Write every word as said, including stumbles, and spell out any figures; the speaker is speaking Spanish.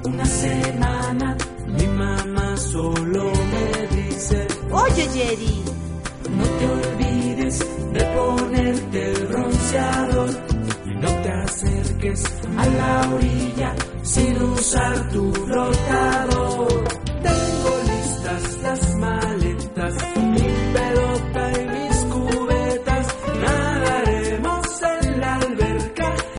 una semana mi mamá solo me dice: oye, Jerry, no te olvides de ponerte el bronceador y no te acerques a la orilla sin usar tu flotador.